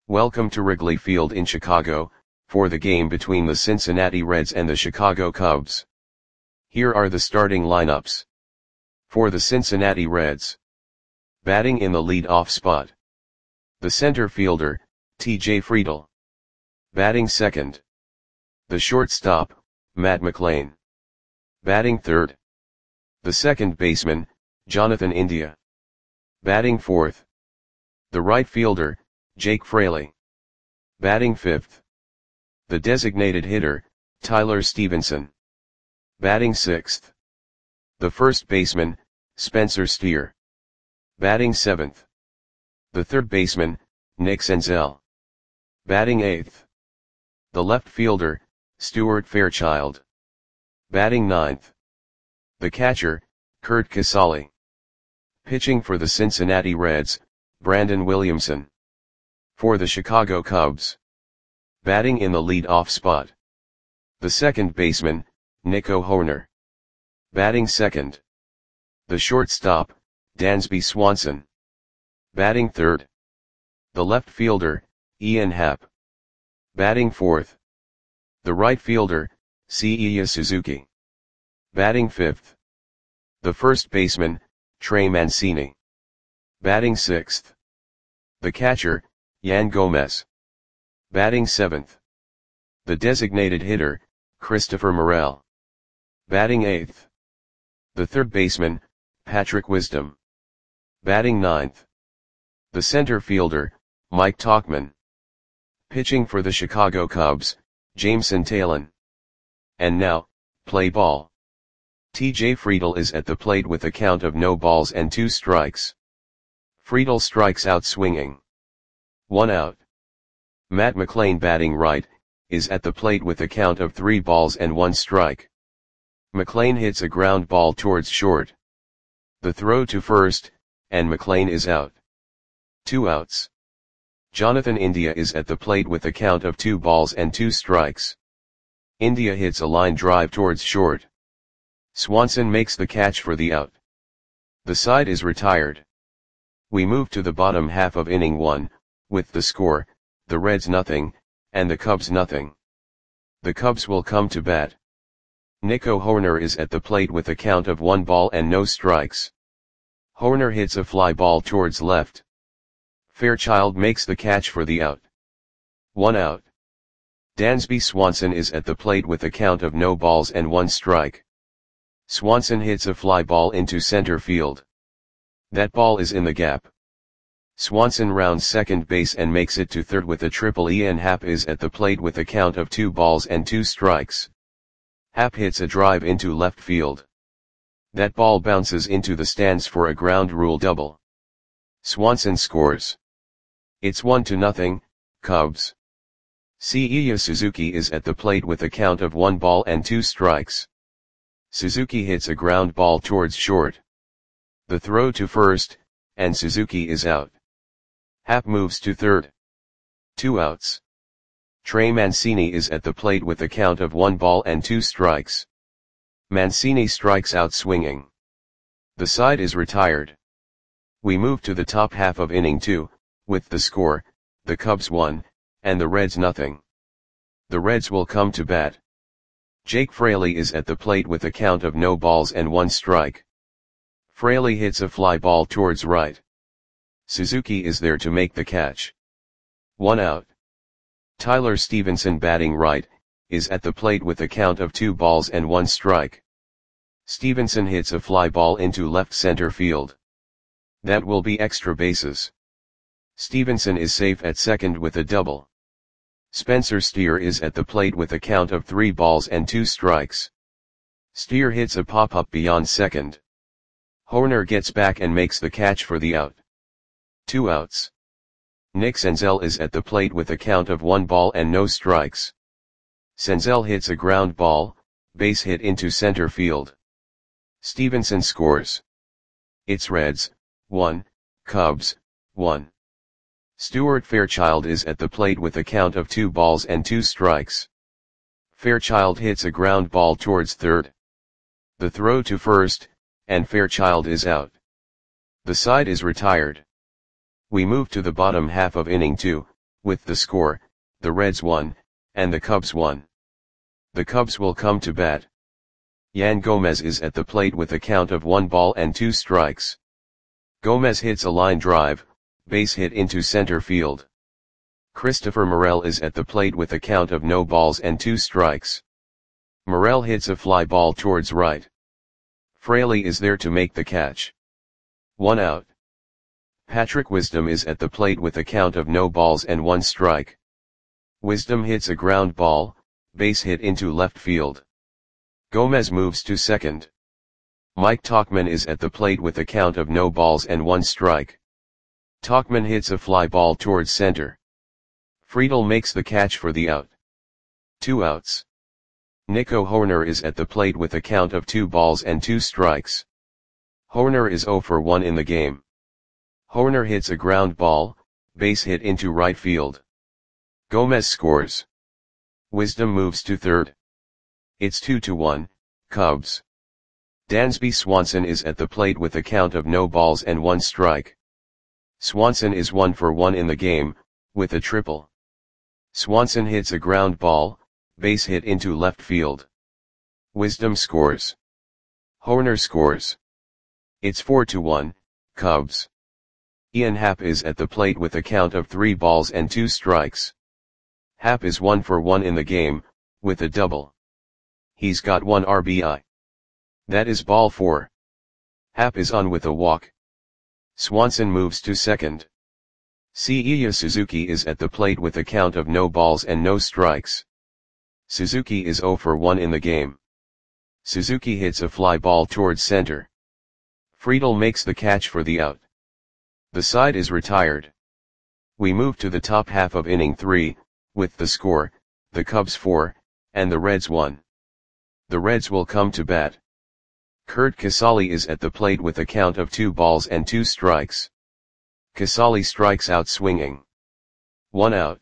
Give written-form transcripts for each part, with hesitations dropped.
Welcome to Wrigley Field in Chicago, for the game between the Cincinnati Reds and the Chicago Cubs. Here are the starting lineups. For the Cincinnati Reds. Batting in the lead-off spot. The center fielder, T.J. Friedl. Batting second. The shortstop, Matt McLain. Batting third. The second baseman, Jonathan India. Batting fourth. The right fielder, Jake Fraley. Batting fifth. The designated hitter, Tyler Stevenson. Batting sixth. The first baseman, Spencer Steer. Batting seventh. The third baseman, Nick Senzel. Batting eighth. The left fielder, Stuart Fairchild. Batting ninth. The catcher, Curt Casali. Pitching for the Cincinnati Reds, Brandon Williamson. For the Chicago Cubs. Batting in the lead-off spot. The second baseman, Nico Hoerner. Batting second. The shortstop, Dansby Swanson. Batting third. The left fielder, Ian Happ. Batting fourth. The right fielder, Seiya Suzuki. Batting fifth. The first baseman, Trey Mancini. Batting sixth. The catcher, Yan Gomez. Batting seventh. The designated hitter, Christopher Morel. Batting eighth. The third baseman, Patrick Wisdom. Batting ninth. The center fielder, Mike Tauchman. Pitching for the Chicago Cubs, Jameson Taillon. And now, play ball. T.J. Friedl is at the plate with a count of no balls and 2 strikes. Friedl strikes out swinging. 1 out. Matt McLain batting right, is at the plate with a count of 3 balls and 1 strike. McLain hits a ground ball towards short. The throw to first, and McLain is out. 2 outs. Jonathan India is at the plate with a count of 2 balls and 2 strikes. India hits a line drive towards short. Swanson makes the catch for the out. The side is retired. We move to the bottom half of inning 1, with the score, the Reds nothing, and the Cubs nothing. The Cubs will come to bat. Nico Hoerner is at the plate with a count of 1 ball and no strikes. Hoerner hits a fly ball towards left. Fairchild makes the catch for the out. 1 out. Dansby Swanson is at the plate with a count of no balls and 1 strike. Swanson hits a fly ball into center field. That ball is in the gap. Swanson rounds second base and makes it to third with a triple. Ian Happ is at the plate with a count of 2 balls and 2 strikes. Happ hits a drive into left field. That ball bounces into the stands for a ground rule double. Swanson scores. It's 1-0, Cubs. Seiya Suzuki is at the plate with a count of 1 ball and 2 strikes. Suzuki hits a ground ball towards short. The throw to first, and Suzuki is out. Happ moves to third. 2 outs. Trey Mancini is at the plate with a count of 1 ball and 2 strikes. Mancini strikes out swinging. The side is retired. We move to the top half of inning 2, with the score, the Cubs 1, and the Reds nothing. The Reds will come to bat. Jake Fraley is at the plate with a count of no balls and 1 strike. Fraley hits a fly ball towards right. Suzuki is there to make the catch. 1 out. Tyler Stevenson batting right, is at the plate with a count of 2 balls and 1 strike. Stevenson hits a fly ball into left center field. That will be extra bases. Stevenson is safe at second with a double. Spencer Steer is at the plate with a count of 3 balls and 2 strikes. Steer hits a pop-up beyond second. Hoerner gets back and makes the catch for the out. 2 outs. Nick Senzel is at the plate with a count of 1 ball and no strikes. Senzel hits a ground ball, base hit into center field. Stevenson scores. It's Reds, 1, Cubs, 1. Stuart Fairchild is at the plate with a count of 2 balls and 2 strikes. Fairchild hits a ground ball towards third. The throw to first, and Fairchild is out. The side is retired. We move to the bottom half of inning 2, with the score, the Reds won, and the Cubs won. The Cubs will come to bat. Yan Gomez is at the plate with a count of 1 ball and 2 strikes. Gomez hits a line drive, base hit into center field. Christopher Morel is at the plate with a count of no balls and 2 strikes. Morel hits a fly ball towards right. Fraley is there to make the catch. 1 out. Patrick Wisdom is at the plate with a count of no balls and 1 strike. Wisdom hits a ground ball, base hit into left field. Gomez moves to second. Mike Tauchman is at the plate with a count of no balls and 1 strike. Tauchman hits a fly ball towards center. Friedel makes the catch for the out. 2 outs. Nico Hoerner is at the plate with a count of 2 balls and 2 strikes. Hoerner is 0 for 1 in the game. Hoerner hits a ground ball, base hit into right field. Gomez scores. Wisdom moves to third. It's 2-1, Cubs. Dansby Swanson is at the plate with a count of no balls and 1 strike. Swanson is 1 for 1 in the game, with a triple. Swanson hits a ground ball, base hit into left field. Wisdom scores. Hoerner scores. It's 4-1, Cubs. Ian Happ is at the plate with a count of 3 balls and 2 strikes. Happ is 1 for 1 in the game, with a double. He's got 1 RBI. That is ball 4. Happ is on with a walk. Swanson moves to second. Seiya Suzuki is at the plate with a count of no balls and no strikes. Suzuki is 0 for 1 in the game. Suzuki hits a fly ball towards center. Friedel makes the catch for the out. The side is retired. We move to the top half of inning 3, with the score, the Cubs 4, and the Reds 1. The Reds will come to bat. Curt Casali is at the plate with a count of 2 balls and 2 strikes. Casali strikes out swinging. 1 out.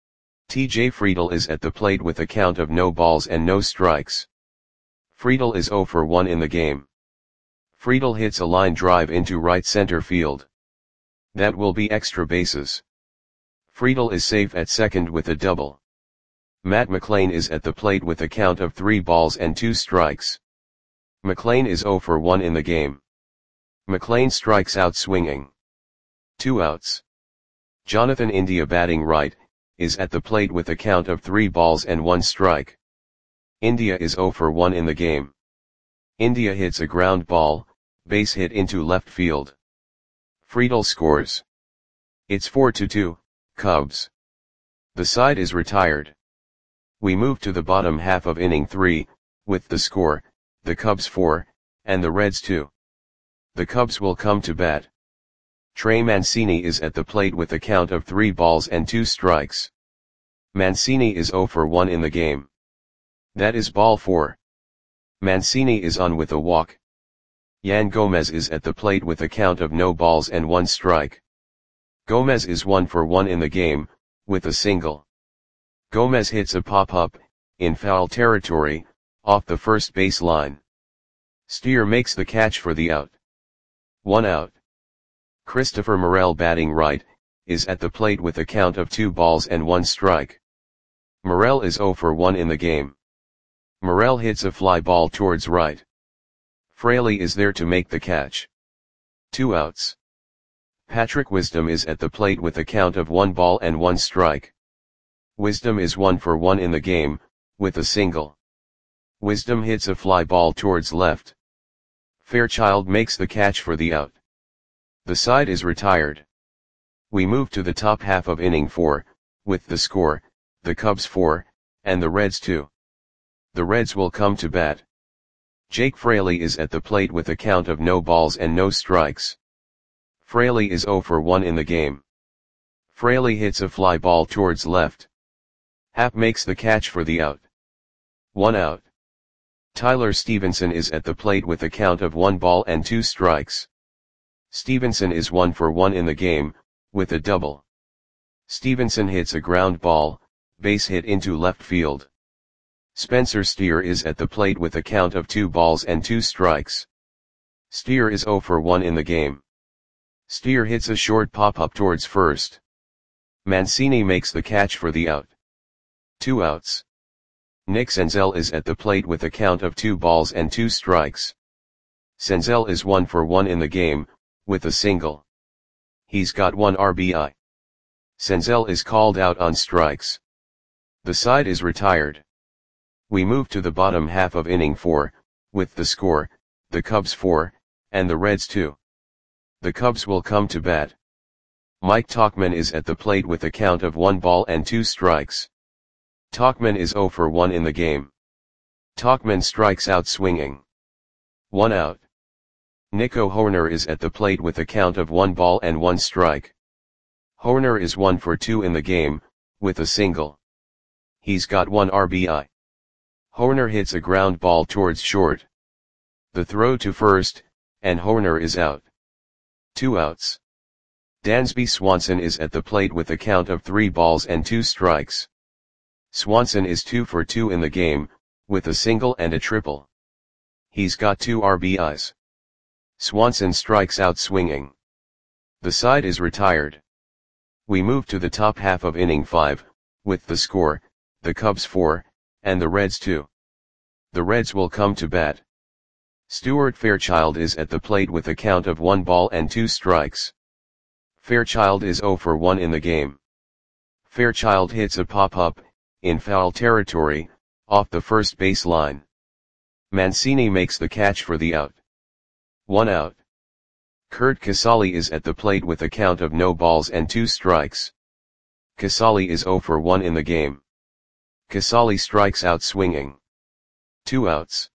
TJ Friedel is at the plate with a count of no balls and no strikes. Friedel is 0 for 1 in the game. Friedel hits a line drive into right center field. That will be extra bases. Friedel is safe at second with a double. Matt McLain is at the plate with a count of 3 balls and 2 strikes. McLain is 0 for 1 in the game. McLain strikes out swinging. 2 outs. Jonathan India batting right, is at the plate with a count of 3 balls and 1 strike. India is 0 for 1 in the game. India hits a ground ball, base hit into left field. Friedel scores. It's 4-2, Cubs. The side is retired. We move to the bottom half of inning 3, with the score, the Cubs 4, and the Reds 2. The Cubs will come to bat. Trey Mancini is at the plate with a count of 3 balls and 2 strikes. Mancini is 0 for 1 in the game. That is ball 4. Mancini is on with a walk. Yan Gomez is at the plate with a count of no balls and 1 strike. Gomez is 1 for 1 in the game, with a single. Gomez hits a pop-up, in foul territory, off the first base line. Steer makes the catch for the out. 1 out. Christopher Morel batting right, is at the plate with a count of 2 balls and 1 strike. Morel is 0 for 1 in the game. Morel hits a fly ball towards right. Fraley is there to make the catch. 2 outs. Patrick Wisdom is at the plate with a count of 1 ball and 1 strike. Wisdom is 1 for 1 in the game, with a single. Wisdom hits a fly ball towards left. Fairchild makes the catch for the out. The side is retired. We move to the top half of inning 4, with the score, the Cubs 4, and the Reds 2. The Reds will come to bat. Jake Fraley is at the plate with a count of no balls and no strikes. Fraley is 0 for 1 in the game. Fraley hits a fly ball towards left. Happ makes the catch for the out. 1 out. Tyler Stevenson is at the plate with a count of 1 ball and 2 strikes. Stevenson is 1 for 1 in the game, with a double. Stevenson hits a ground ball, base hit into left field. Spencer Steer is at the plate with a count of 2 balls and 2 strikes. Steer is 0 for 1 in the game. Steer hits a short pop-up towards first. Mancini makes the catch for the out. 2 outs. Nick Senzel is at the plate with a count of 2 balls and 2 strikes. Senzel is 1 for 1 in the game, with a single. He's got 1 RBI. Senzel is called out on strikes. The side is retired. We move to the bottom half of inning 4, with the score, the Cubs 4, and the Reds 2. The Cubs will come to bat. Mike Tauchman is at the plate with a count of 1 ball and 2 strikes. Tauchman is 0 for 1 in the game. Tauchman strikes out swinging. 1 out. Nico Hoerner is at the plate with a count of 1 ball and 1 strike. Hoerner is 1 for 2 in the game, with a single. He's got 1 RBI. Hoerner hits a ground ball towards short. The throw to first, and Hoerner is out. 2 outs. Dansby Swanson is at the plate with a count of 3 balls and 2 strikes. Swanson is 2 for 2 in the game, with a single and a triple. He's got 2 RBIs. Swanson strikes out swinging. The side is retired. We move to the top half of inning 5, with the score, the Cubs 4, and the Reds 2. The Reds will come to bat. Stuart Fairchild is at the plate with a count of 1 ball and 2 strikes. Fairchild is 0 for 1 in the game. Fairchild hits a pop-up, in foul territory, off the first base line. Mancini makes the catch for the out. 1 out. Curt Casali is at the plate with a count of no balls and 2 strikes. Casali is 0 for 1 in the game. Casali strikes out swinging. 2 outs.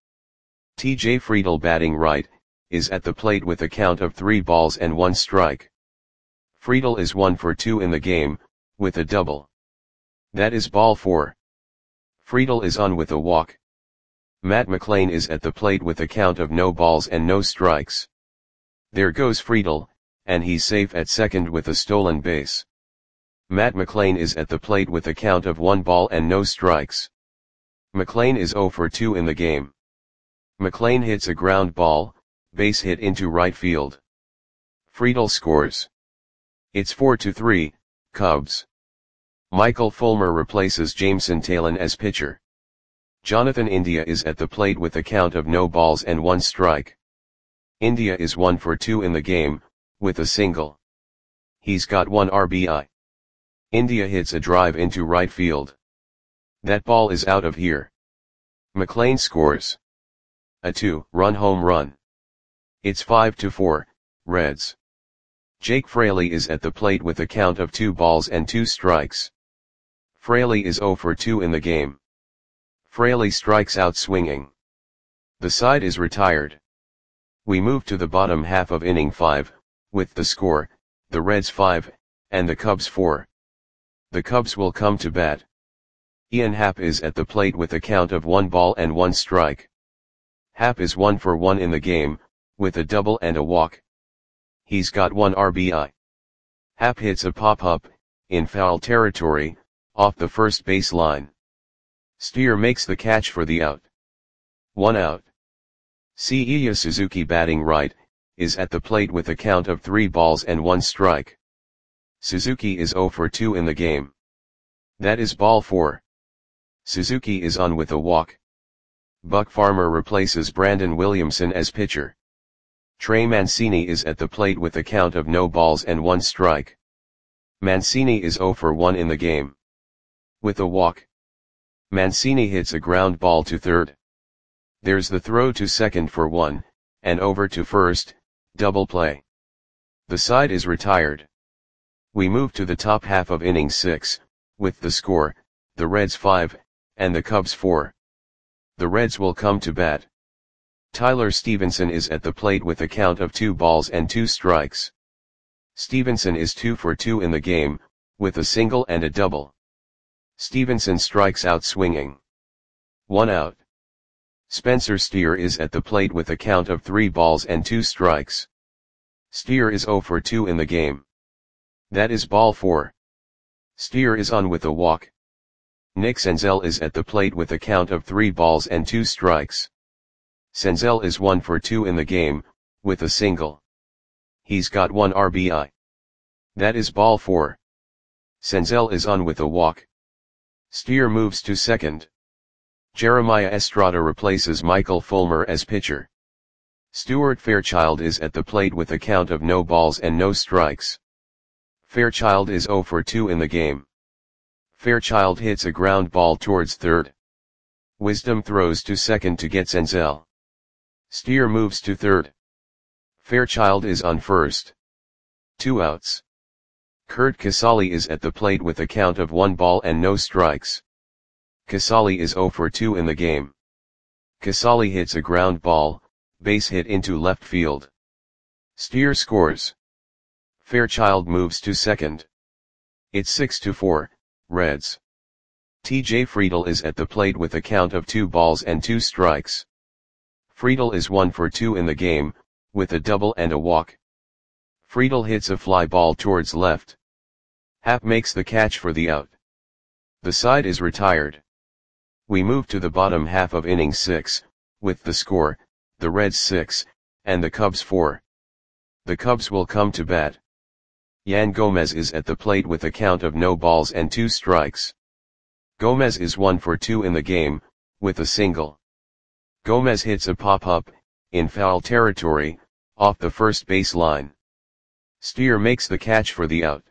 TJ Friedl, batting right, is at the plate with a count of 3 balls and 1 strike. Friedl is 1 for 2 in the game, with a double. That is ball 4. Friedl is on with a walk. Matt McLain is at the plate with a count of no balls and no strikes. There goes Friedl, and he's safe at second with a stolen base. Matt McLain is at the plate with a count of 1 ball and no strikes. McLain is 0 for 2 in the game. McLain hits a ground ball, base hit into right field. Friedl scores. It's 4-3, Cubs. Michael Fulmer replaces Jameson Taillon as pitcher. Jonathan India is at the plate with a count of no balls and 1 strike. India is 1 for 2 in the game, with a single. He's got 1 RBI. India hits a drive into right field. That ball is out of here. McLain scores. A 2-run home run. It's 5-4, Reds. Jake Fraley is at the plate with a count of 2 balls and 2 strikes. Fraley is 0 for 2 in the game. Fraley strikes out swinging. The side is retired. We move to the bottom half of inning 5, with the score, the Reds 5, and the Cubs 4. The Cubs will come to bat. Ian Happ is at the plate with a count of 1 ball and 1 strike. Happ is 1 for 1 in the game, with a double and a walk. He's got 1 RBI. Happ hits a pop-up, in foul territory, off the first base line. Steer makes the catch for the out. 1 out. Seiya Suzuki, batting right, is at the plate with a count of 3 balls and 1 strike. Suzuki is 0 for 2 in the game. That is ball 4. Suzuki is on with a walk. Buck Farmer replaces Brandon Williamson as pitcher. Trey Mancini is at the plate with a count of no balls and 1 strike. Mancini is 0 for 1 in the game. With a walk. Mancini hits a ground ball to third. There's the throw to second for 1, and over to first, double play. The side is retired. We move to the top half of inning 6, with the score, the Reds 5, and the Cubs 4. The Reds will come to bat. Tyler Stevenson is at the plate with a count of 2 balls and 2 strikes. Stevenson is 2 for 2 in the game, with a single and a double. Stevenson strikes out swinging. 1 out. Spencer Steer is at the plate with a count of 3 balls and 2 strikes. Steer is 0 for 2 in the game. That is ball 4. Steer is on with a walk. Nick Senzel is at the plate with a count of 3 balls and 2 strikes. Senzel is 1 for 2 in the game, with a single. He's got 1 RBI. That is ball 4. Senzel is on with a walk. Steer moves to second. Jeremiah Estrada replaces Michael Fulmer as pitcher. Stuart Fairchild is at the plate with a count of no balls and no strikes. Fairchild is 0 for 2 in the game. Fairchild hits a ground ball towards third. Wisdom throws to second to get Senzel. Steer moves to third. Fairchild is on first. 2 outs. Kurt Casali is at the plate with a count of 1 ball and no strikes. Casali is 0 for 2 in the game. Casali hits a ground ball, base hit into left field. Steer scores. Fairchild moves to second. It's 6-4, Reds. TJ Friedel is at the plate with a count of 2 balls and 2 strikes. Friedel is 1 for 2 in the game, with a double and a walk. Friedel hits a fly ball towards left. Happ makes the catch for the out. The side is retired. We move to the bottom half of inning 6, with the score, the Reds 6, and the Cubs 4. The Cubs will come to bat. Yan Gomez is at the plate with a count of no balls and 2 strikes. Gomez is 1 for 2 in the game, with a single. Gomez hits a pop-up, in foul territory, off the first base line. Steer makes the catch for the out.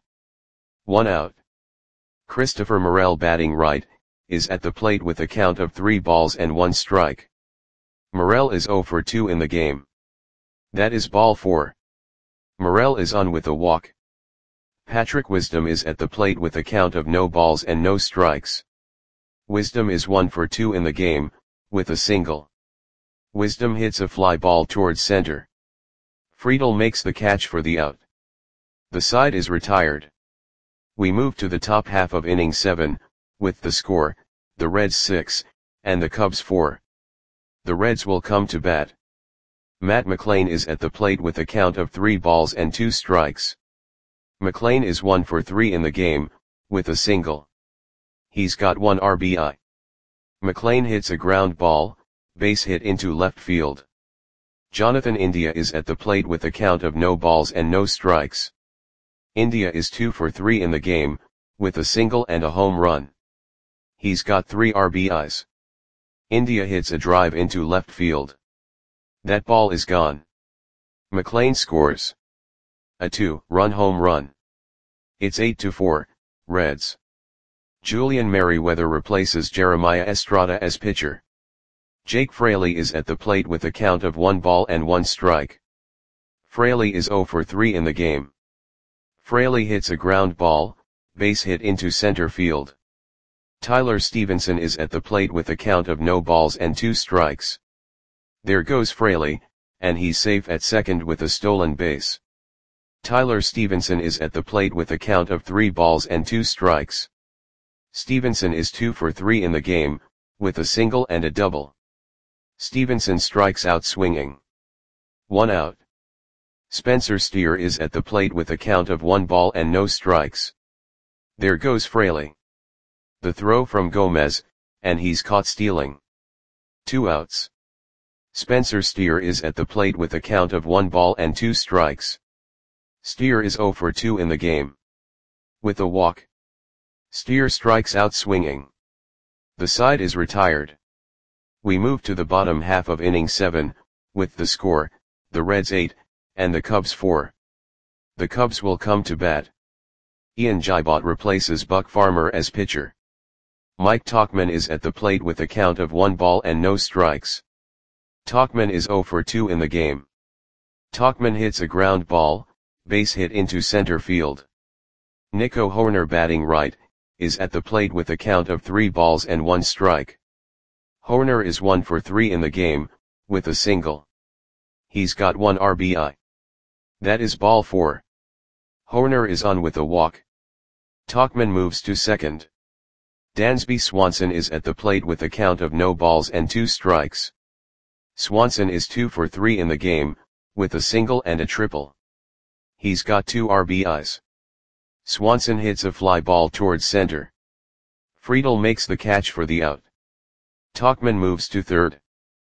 1 out. Christopher Morel, batting right, is at the plate with a count of 3 balls and 1 strike. Morel is 0 for 2 in the game. That is ball 4. Morel is on with a walk. Patrick Wisdom is at the plate with a count of no balls and no strikes. Wisdom is 1 for 2 in the game, with a single. Wisdom hits a fly ball towards center. Friedel makes the catch for the out. The side is retired. We move to the top half of inning 7, with the score, the Reds 6, and the Cubs 4. The Reds will come to bat. Matt McLain is at the plate with a count of 3 balls and 2 strikes. McLain is 1 for 3 in the game, with a single. He's got 1 RBI. McLain hits a ground ball, base hit into left field. Jonathan India is at the plate with a count of no balls and no strikes. India is 2 for 3 in the game, with a single and a home run. He's got 3 RBIs. India hits a drive into left field. That ball is gone. McLain scores a 2-run home run. It's 8-4, Reds. Julian Merryweather replaces Jeremiah Estrada as pitcher. Jake Fraley is at the plate with a count of 1 ball and 1 strike. Fraley is 0 for 3 in the game. Fraley hits a ground ball, base hit into center field. Tyler Stevenson is at the plate with a count of no balls and 2 strikes. There goes Fraley, and he's safe at second with a stolen base. Tyler Stevenson is at the plate with a count of 3 balls and 2 strikes. Stevenson is 2 for 3 in the game, with a single and a double. Stevenson strikes out swinging. 1 out. Spencer Steer is at the plate with a count of 1 ball and no strikes. There goes Fraley. The throw from Gomez, and he's caught stealing. 2 outs. Spencer Steer is at the plate with a count of 1 ball and 2 strikes. Steer is 0 for 2 in the game. With a walk. Steer strikes out swinging. The side is retired. We move to the bottom half of inning 7, with the score, the Reds 8, and the Cubs 4. The Cubs will come to bat. Ian Gibot replaces Buck Farmer as pitcher. Mike Tauchman is at the plate with a count of 1 ball and no strikes. Tauchman is 0 for 2 in the game. Tauchman hits a ground ball, base hit into center field. Nico Hoerner, batting right, is at the plate with a count of 3 balls and 1 strike. Hoerner is 1 for 3 in the game, with a single. He's got 1 RBI. That is ball 4. Hoerner is on with a walk. Tauchman moves to second. Dansby Swanson is at the plate with a count of no balls and 2 strikes. Swanson is 2 for 3 in the game, with a single and a triple. He's got 2 RBIs. Swanson hits a fly ball towards center. Friedel makes the catch for the out. Tauchman moves to third.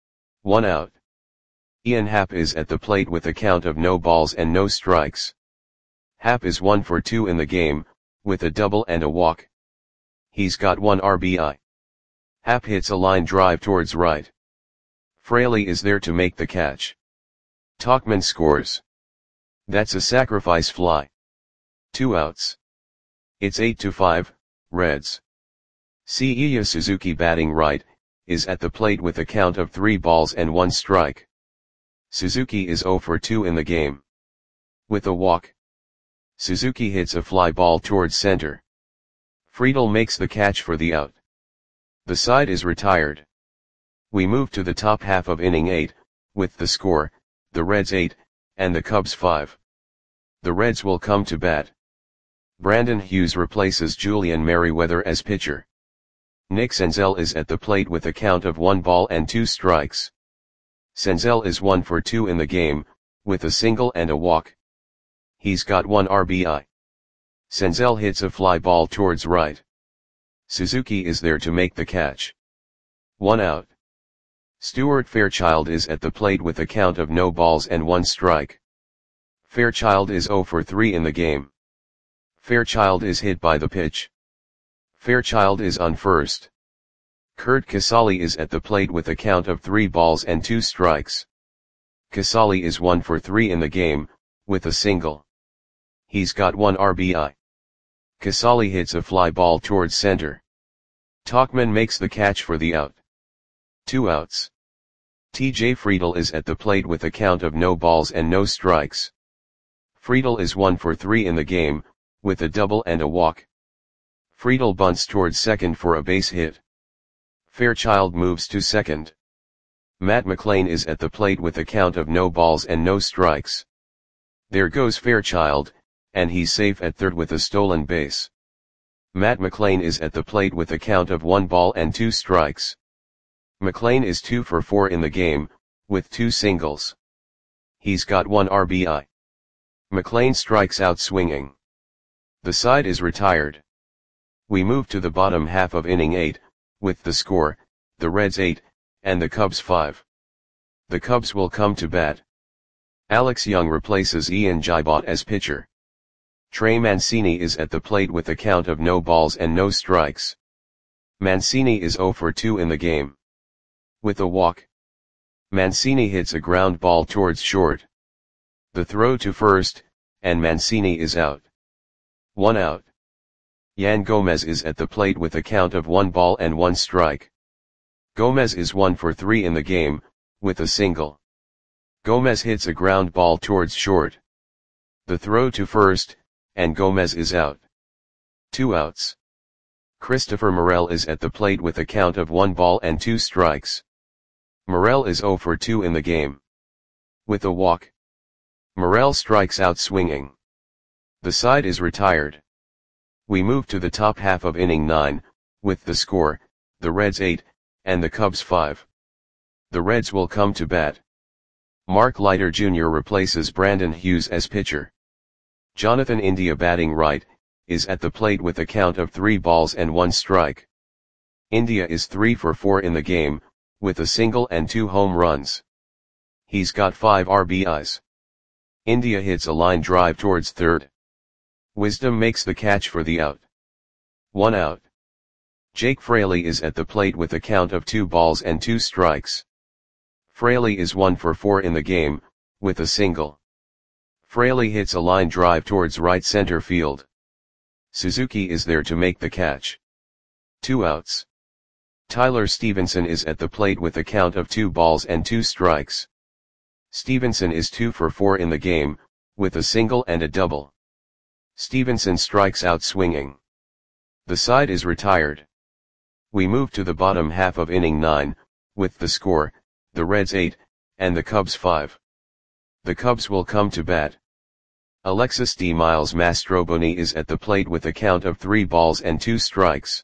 1 out. Ian Happ is at the plate with a count of no balls and no strikes. Happ is 1 for 2 in the game, with a double and a walk. He's got 1 RBI. Happ hits a line drive towards right. Fraley is there to make the catch. Tauchman scores. That's a sacrifice fly. 2 outs. It's 8-5, Reds. Seiya Suzuki, batting right, is at the plate with a count of 3 balls and 1 strike. Suzuki is 0 for 2 in the game. With a walk, Suzuki hits a fly ball towards center. Friedel makes the catch for the out. The side is retired. We move to the top half of inning 8, with the score, the Reds 8, and the Cubs 5. The Reds will come to bat. Brandon Hughes replaces Julian Merryweather as pitcher. Nick Senzel is at the plate with a count of 1 ball and 2 strikes. Senzel is 1 for 2 in the game, with a single and a walk. He's got 1 RBI. Senzel hits a fly ball towards right. Suzuki is there to make the catch. 1 out. Stuart Fairchild is at the plate with a count of no balls and 1 strike. Fairchild is 0 for 3 in the game. Fairchild is hit by the pitch. Fairchild is on first. Curt Casali is at the plate with a count of 3 balls and 2 strikes. Casali is 1 for 3 in the game, with a single. He's got 1 RBI. Casali hits a fly ball towards center. Tauchman makes the catch for the out. 2 outs. TJ Friedel is at the plate with a count of no balls and no strikes. Friedel is 1 for 3 in the game, with a double and a walk. Friedel bunts towards second for a base hit. Fairchild moves to second. Matt McLain is at the plate with a count of no balls and no strikes. There goes Fairchild, and he's safe at third with a stolen base. Matt McLain is at the plate with a count of 1 ball and 2 strikes. McLain is 2 for 4 in the game, with 2 singles. He's got 1 RBI. McLain strikes out swinging. The side is retired. We move to the bottom half of inning 8, with the score, the Reds 8, and the Cubs 5. The Cubs will come to bat. Alex Young replaces Ian Gibot as pitcher. Trey Mancini is at the plate with a count of no balls and no strikes. Mancini is 0 for 2 in the game. With a walk, Mancini hits a ground ball towards short. The throw to first, and Mancini is out. 1 out. Yan Gomez is at the plate with a count of 1 ball and 1 strike. Gomez is 1 for 3 in the game, with a single. Gomez hits a ground ball towards short. The throw to first, and Gomez is out. 2 outs. Christopher Morel is at the plate with a count of 1 ball and 2 strikes. Morel is 0 for 2 in the game. With a walk, Morel strikes out swinging. The side is retired. We move to the top half of inning 9, with the score, the Reds 8, and the Cubs 5. The Reds will come to bat. Mark Leiter Jr. replaces Brandon Hughes as pitcher. Jonathan India, batting right, is at the plate with a count of 3 balls and 1 strike. India is 3 for 4 in the game, with a single and 2 home runs. He's got 5 RBIs. India hits a line drive towards third. Wisdom makes the catch for the out. 1 out. Jake Fraley is at the plate with a count of 2 balls and 2 strikes. Fraley is 1 for 4 in the game, with a single. Fraley hits a line drive towards right center field. Suzuki is there to make the catch. 2 outs. Tyler Stevenson is at the plate with a count of 2 balls and 2 strikes. Stevenson is 2 for 4 in the game, with a single and a double. Stevenson strikes out swinging. The side is retired. We move to the bottom half of inning 9, with the score, the Reds 8, and the Cubs 5. The Cubs will come to bat. Alexis D. Miles Mastroboni is at the plate with a count of 3 balls and 2 strikes.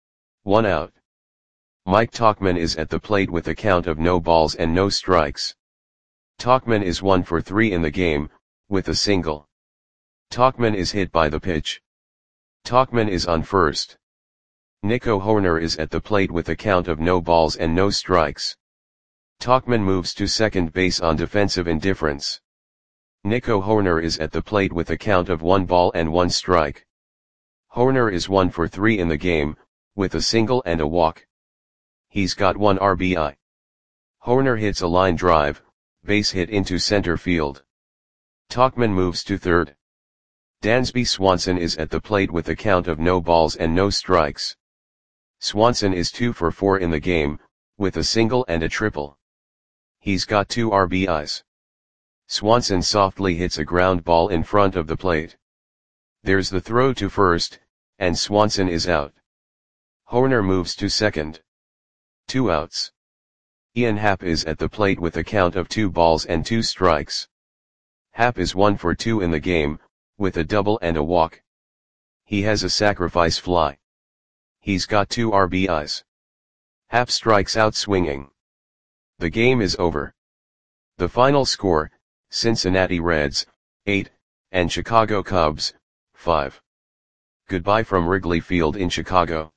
1 out. Mike Tauchman is at the plate with a count of no balls and no strikes. Tauchman is 1 for 3 in the game, with a single. Tauchman is hit by the pitch. Tauchman is on first. Nico Horner is at the plate with a count of no balls and no strikes. Tauchman moves to second base on defensive indifference. Nico Horner is at the plate with a count of 1 ball and 1 strike. Hoerner is 1 for 3 in the game, with a single and a walk. He's got 1 RBI. Hoerner hits a line drive, base hit into center field. Tauchman moves to third. Dansby Swanson is at the plate with a count of no balls and no strikes. Swanson is 2 for 4 in the game, with a single and a triple. He's got 2 RBIs. Swanson softly hits a ground ball in front of the plate. There's the throw to first, and Swanson is out. Hoerner moves to second. 2 outs. Ian Happ is at the plate with a count of 2 balls and 2 strikes. Happ is 1 for 2 in the game, with a double and a walk. He has a sacrifice fly. He's got 2 RBIs. Happ strikes out swinging. The game is over. The final score, Cincinnati Reds, 8, and Chicago Cubs, 5. Goodbye from Wrigley Field in Chicago.